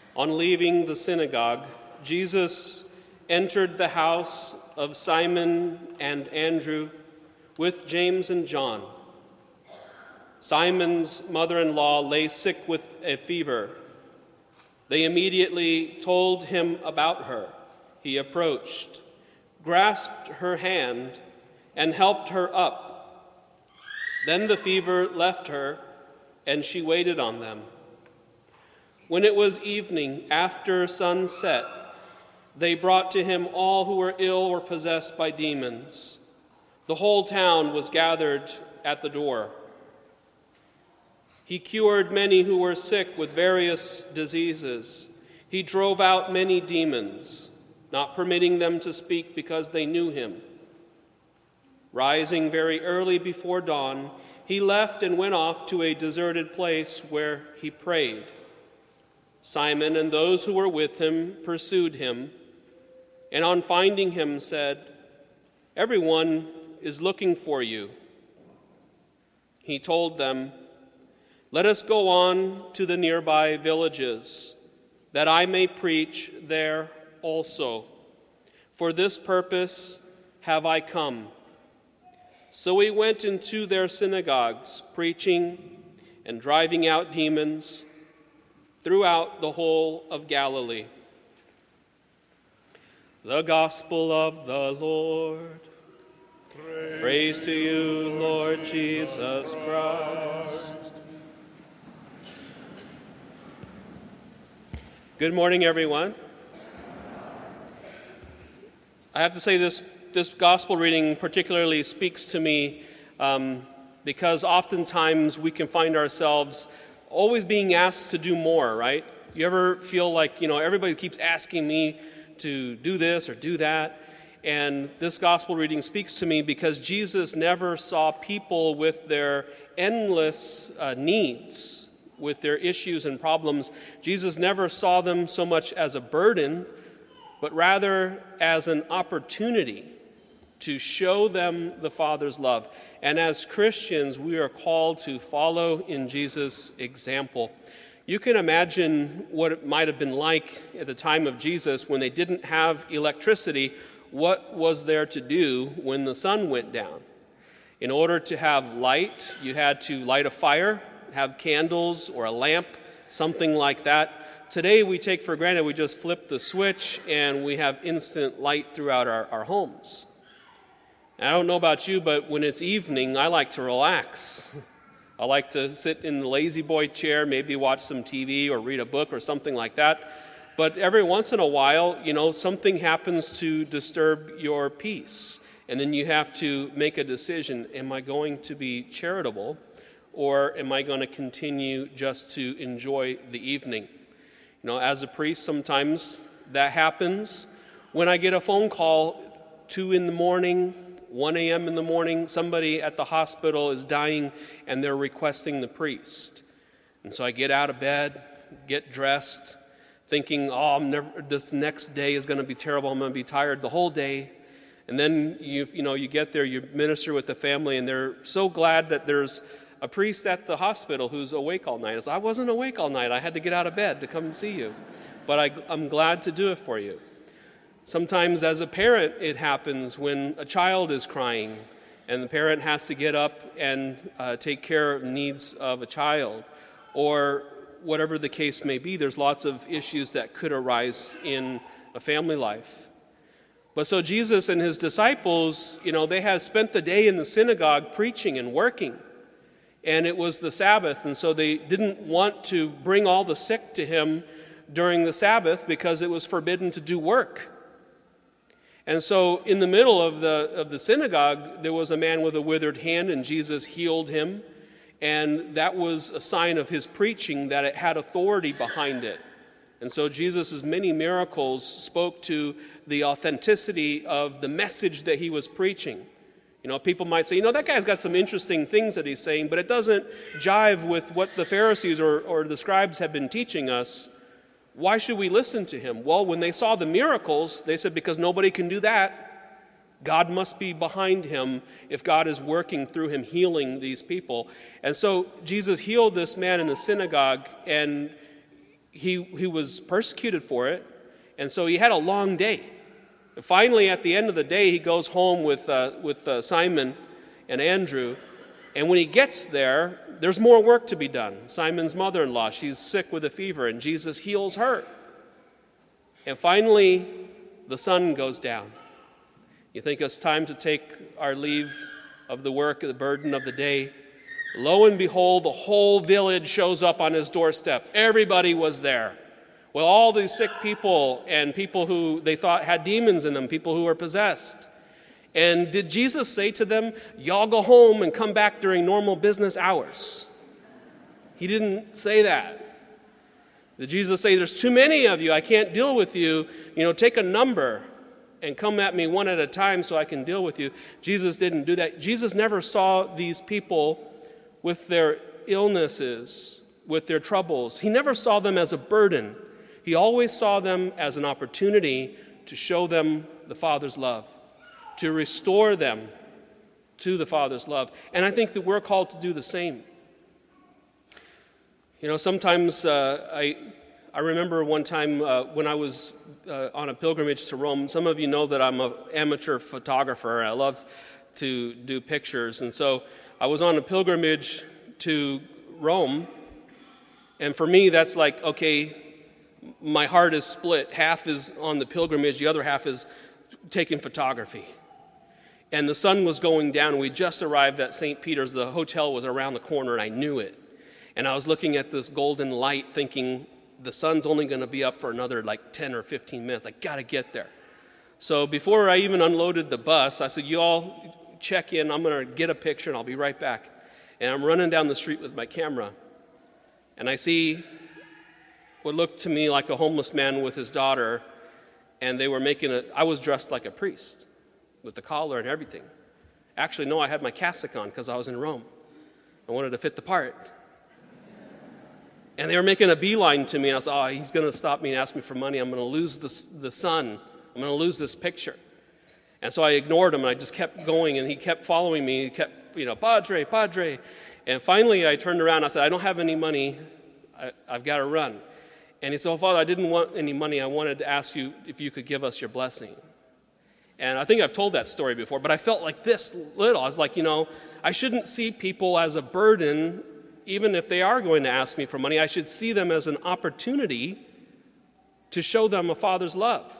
On leaving the synagogue, Jesus entered the house of Simon and Andrew with James and John. Simon's mother-in-law lay sick with a fever. They immediately told him about her. He approached, grasped her hand, and helped her up. Then the fever left her, and she waited on them. When it was evening, after sunset, they brought to him all who were ill or possessed by demons. The whole town was gathered at the door. He cured many who were sick with various diseases. He drove out many demons, not permitting them to speak because they knew him. Rising very early before dawn, he left and went off to a deserted place where he prayed. Simon and those who were with him pursued him, and on finding him said, "Everyone is looking for you." He told them, "Let us go on to the nearby villages, that I may preach there also. For this purpose have I come." So he went into their synagogues, preaching and driving out demons throughout the whole of Galilee. The Gospel of the Lord. Praise to you, Lord Jesus Christ. Good morning, everyone. I have to say this gospel reading particularly speaks to me because oftentimes we can find ourselves always being asked to do more, right? You ever feel like, everybody keeps asking me to do this or do that? And this gospel reading speaks to me because Jesus never saw people with their endless needs, with their issues and problems. Jesus never saw them so much as a burden, but rather as an opportunity to show them the Father's love. And as Christians, we are called to follow in Jesus' example. You can imagine what it might have been like at the time of Jesus when they didn't have electricity. What was there to do when the sun went down? In order to have light, you had to light a fire, have candles or a lamp, something like that. Today we take for granted we just flip the switch and we have instant light throughout our homes. I don't know about you, but when it's evening, I like to relax. I like to sit in the lazy boy chair, maybe watch some TV or read a book or something like that. But every once in a while, something happens to disturb your peace. And then you have to make a decision. Am I going to be charitable, or am I going to continue just to enjoy the evening? As a priest, sometimes that happens. When I get a phone call 2 in the morning, 1 a.m. in the morning, somebody at the hospital is dying and they're requesting the priest. And so I get out of bed, get dressed, thinking, this next day is going to be terrible. I'm going to be tired the whole day. And then you get there, you minister with the family, and they're so glad that there's a priest at the hospital who's awake all night. I wasn't awake all night. I had to get out of bed to come see you. But I'm glad to do it for you. Sometimes as a parent, it happens when a child is crying and the parent has to get up and take care of the needs of a child, or whatever the case may be. There's lots of issues that could arise in a family life. But so Jesus and his disciples, they had spent the day in the synagogue preaching and working. And it was the Sabbath, and so they didn't want to bring all the sick to him during the Sabbath because it was forbidden to do work. And so in the middle of the synagogue, there was a man with a withered hand, and Jesus healed him. And that was a sign of his preaching, that it had authority behind it. And so Jesus' many miracles spoke to the authenticity of the message that he was preaching. People might say, that guy's got some interesting things that he's saying, but it doesn't jive with what the Pharisees or the scribes have been teaching us. Why should we listen to him? Well, when they saw the miracles, they said, because nobody can do that, God must be behind him if God is working through him, healing these people. And so Jesus healed this man in the synagogue, and he was persecuted for it, and so he had a long day. And finally, at the end of the day, he goes home with Simon and Andrew, and when he gets there, there's more work to be done. Simon's mother-in-law, she's sick with a fever, and Jesus heals her. And finally, the sun goes down. You think it's time to take our leave of the work, the burden of the day. Lo and behold, the whole village shows up on his doorstep. Everybody was there. Well, all these sick people and people who they thought had demons in them, people who were possessed. And did Jesus say to them, y'all go home and come back during normal business hours? He didn't say that. Did Jesus say, there's too many of you, I can't deal with you, take a number and come at me one at a time so I can deal with you? Jesus didn't do that. Jesus never saw these people with their illnesses, with their troubles. He never saw them as a burden. He always saw them as an opportunity to show them the Father's love, to restore them to the Father's love. And I think that we're called to do the same. Sometimes I remember one time when I was on a pilgrimage to Rome. Some of you know that I'm an amateur photographer. I love to do pictures. And so I was on a pilgrimage to Rome. And for me, that's like, okay, my heart is split. Half is on the pilgrimage, the other half is taking photography. And the sun was going down. We just arrived at St. Peter's. The hotel was around the corner, and I knew it. And I was looking at this golden light thinking, the sun's only going to be up for another 10 or 15 minutes. I got to get there. So before I even unloaded the bus, I said, you all check in. I'm going to get a picture, and I'll be right back. And I'm running down the street with my camera. And I see what looked to me like a homeless man with his daughter, and they were I was dressed like a priest with the collar and everything. Actually, no, I had my cassock on because I was in Rome. I wanted to fit the part. And they were making a beeline to me, and I said, he's going to stop me and ask me for money. I'm going to lose the sun. I'm going to lose this picture. And so I ignored him, and I just kept going, and he kept following me. He kept, Padre, Padre. And finally, I turned around, and I said, I don't have any money. I've got to run. And he said, Father, I didn't want any money. I wanted to ask you if you could give us your blessing. And I think I've told that story before, but I felt like this little. I was like, I shouldn't see people as a burden. Even if they are going to ask me for money, I should see them as an opportunity to show them a Father's love.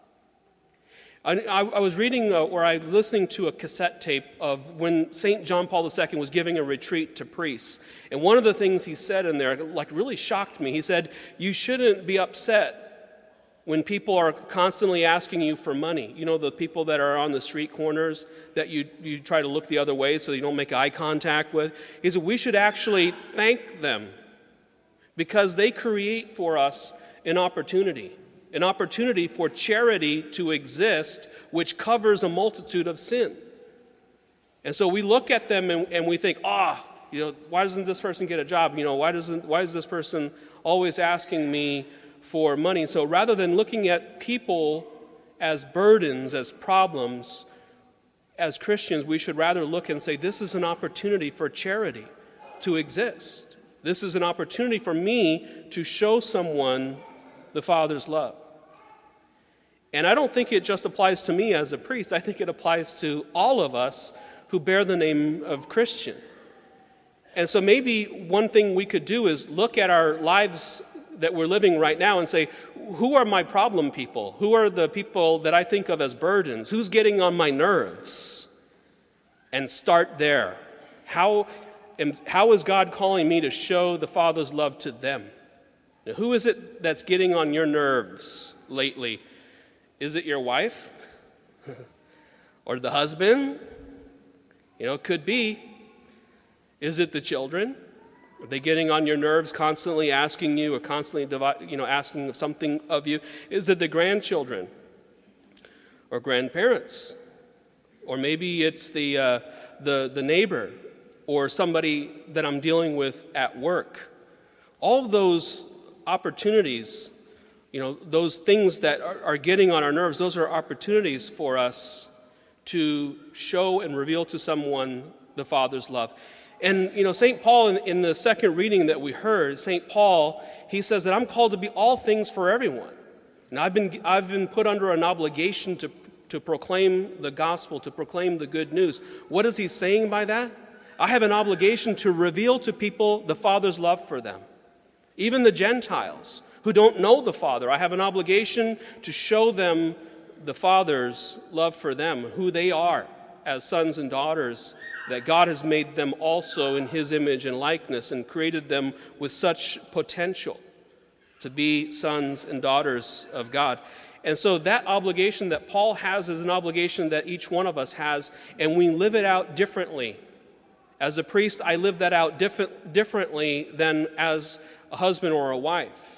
I was reading, or I was listening to a cassette tape of when St. John Paul II was giving a retreat to priests. And one of the things he said in there, really shocked me. He said, you shouldn't be upset when people are constantly asking you for money. The people that are on the street corners that you try to look the other way so you don't make eye contact with. He said, we should actually thank them because they create for us an opportunity for charity to exist, which covers a multitude of sin. And so we look at them and we think, why doesn't this person get a job? Why is this person always asking me for money? So rather than looking at people as burdens, as problems, as Christians, we should rather look and say, this is an opportunity for charity to exist. This is an opportunity for me to show someone the Father's love. And I don't think it just applies to me as a priest. I think it applies to all of us who bear the name of Christian. And so maybe one thing we could do is look at our lives that we're living right now and say, who are my problem people? Who are the people that I think of as burdens? Who's getting on my nerves? And start there. How is God calling me to show the Father's love to them? Now, who is it that's getting on your nerves lately? Is it your wife? Or the husband? It could be. Is it the children? Are they getting on your nerves, constantly asking you, or constantly asking something of you? Is it the grandchildren or grandparents? Or maybe it's the neighbor or somebody that I'm dealing with at work. All of those opportunities, those things that are getting on our nerves, those are opportunities for us to show and reveal to someone the Father's love. And, St. Paul, in the second reading that we heard, St. Paul, he says that I'm called to be all things for everyone. And I've been put under an obligation to proclaim the gospel, to proclaim the good news. What is he saying by that? I have an obligation to reveal to people the Father's love for them. Even the Gentiles who don't know the Father, I have an obligation to show them the Father's love for them, who they are as sons and daughters, that God has made them also in his image and likeness and created them with such potential to be sons and daughters of God. And so that obligation that Paul has is an obligation that each one of us has, and we live it out differently. As a priest, I live that out differently than as a husband or a wife.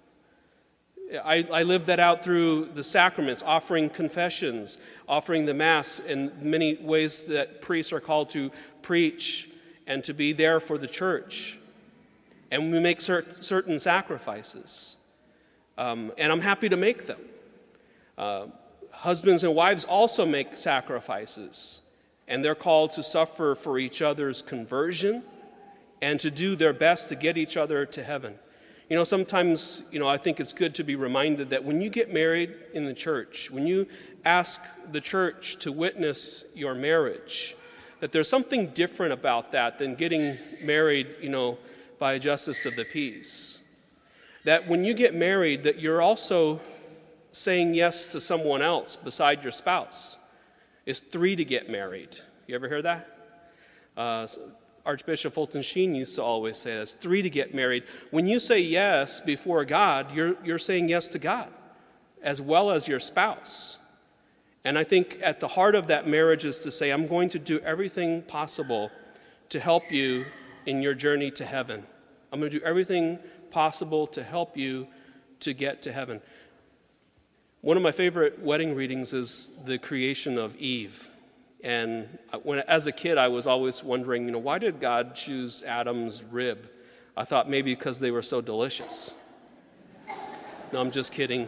I live that out through the sacraments, offering confessions, offering the Mass, in many ways that priests are called to preach and to be there for the church. And we make certain sacrifices. And I'm happy to make them. Husbands and wives also make sacrifices. And they're called to suffer for each other's conversion and to do their best to get each other to heaven. Sometimes, I think it's good to be reminded that when you get married in the church, when you ask the church to witness your marriage, that there's something different about that than getting married, by a justice of the peace. That when you get married, that you're also saying yes to someone else beside your spouse. It's 3 to get married. You ever hear that? Archbishop Fulton Sheen used to always say this, 3 to get married. When you say yes before God, you're saying yes to God, as well as your spouse. And I think at the heart of that marriage is to say, I'm going to do everything possible to help you in your journey to heaven. I'm going to do everything possible to help you to get to heaven. One of my favorite wedding readings is the creation of Eve. And as a kid, I was always wondering, why did God choose Adam's rib? I thought maybe because they were so delicious. No, I'm just kidding.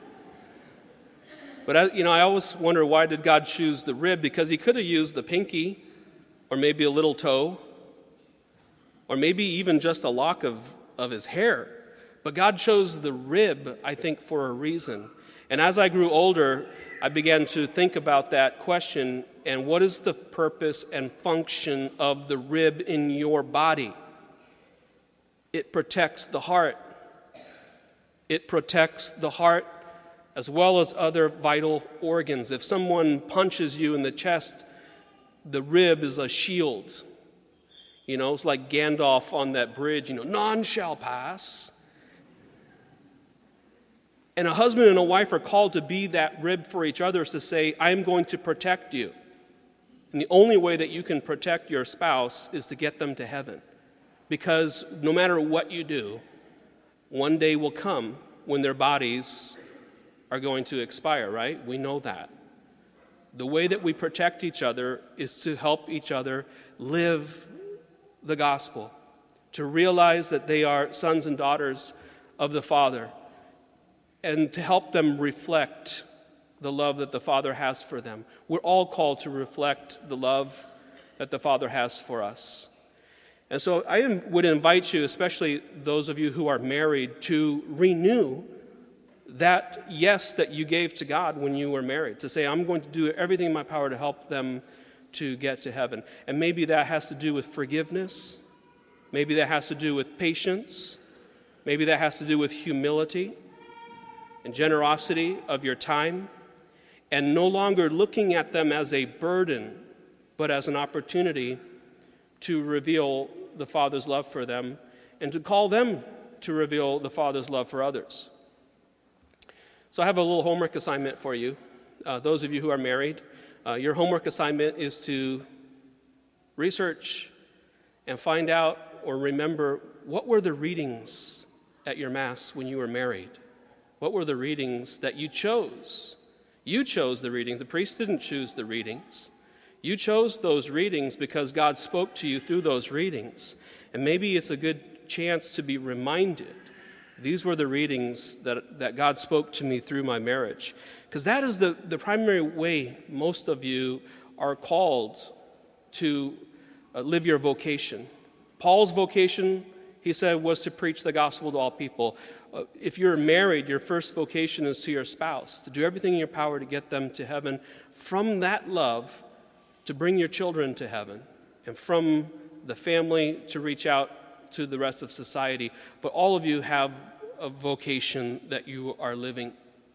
But I always wonder, why did God choose the rib? Because he could have used the pinky, or maybe a little toe, or maybe even just a lock of his hair. But God chose the rib, I think, for a reason. And as I grew older, I began to think about that question, and what is the purpose and function of the rib in your body? It protects the heart. It protects the heart as well as other vital organs. If someone punches you in the chest, the rib is a shield. It's like Gandalf on that bridge, none shall pass. And a husband and a wife are called to be that rib for each other, is to say, I'm going to protect you. And the only way that you can protect your spouse is to get them to heaven. Because no matter what you do, one day will come when their bodies are going to expire, right? We know that. The way that we protect each other is to help each other live the gospel, to realize that they are sons and daughters of the Father, and to help them reflect the love that the Father has for them. We're all called to reflect the love that the Father has for us. And so I would invite you, especially those of you who are married, to renew that yes that you gave to God when you were married, to say, I'm going to do everything in my power to help them to get to heaven. And maybe that has to do with forgiveness. Maybe that has to do with patience. Maybe that has to do with humility and generosity of your time, and no longer looking at them as a burden, but as an opportunity to reveal the Father's love for them and to call them to reveal the Father's love for others. So I have a little homework assignment for you. Those of you who are married, your homework assignment is to research and find out or remember, what were the readings at your Mass when you were married? What were the readings that you chose? You chose the reading. The priest didn't choose the readings. You chose those readings because God spoke to you through those readings. And maybe it's a good chance to be reminded, these were the readings that God spoke to me through my marriage. Because that is the primary way most of you are called to live your vocation. Paul's vocation, he said, was to preach the gospel to all people. If you're married, your first vocation is to your spouse, to do everything in your power to get them to heaven. From that love, to bring your children to heaven. And from the family, to reach out to the rest of society. But all of you have a vocation that you are living.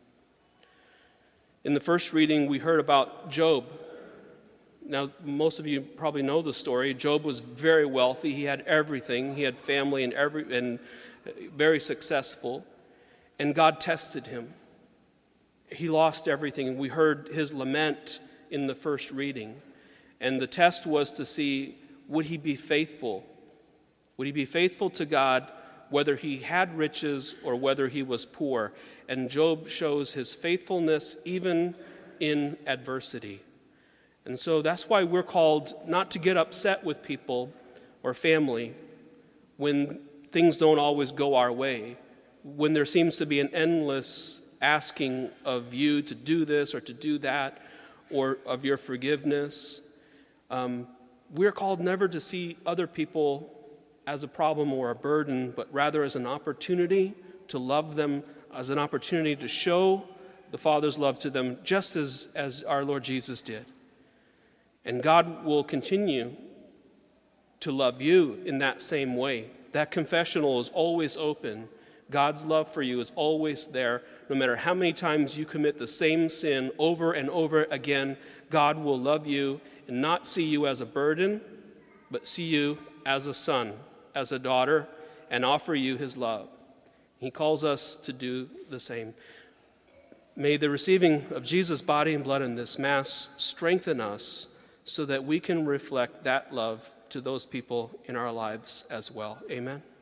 In the first reading, we heard about Job. Now, most of you probably know the story. Job was very wealthy. He had everything. He had family and very successful. And God tested him. He lost everything. We heard his lament in the first reading. And the test was to see, would he be faithful? Would he be faithful to God, whether he had riches or whether he was poor? And Job shows his faithfulness even in adversity. And so that's why we're called not to get upset with people or family when things don't always go our way, when there seems to be an endless asking of you to do this or to do that, or of your forgiveness. We're called never to see other people as a problem or a burden, but rather as an opportunity to love them, as an opportunity to show the Father's love to them, just as our Lord Jesus did. And God will continue to love you in that same way. That confessional is always open. God's love for you is always there. No matter how many times you commit the same sin over and over again, God will love you and not see you as a burden, but see you as a son, as a daughter, and offer you his love. He calls us to do the same. May the receiving of Jesus' body and blood in this Mass strengthen us so that we can reflect that love to those people in our lives as well. Amen.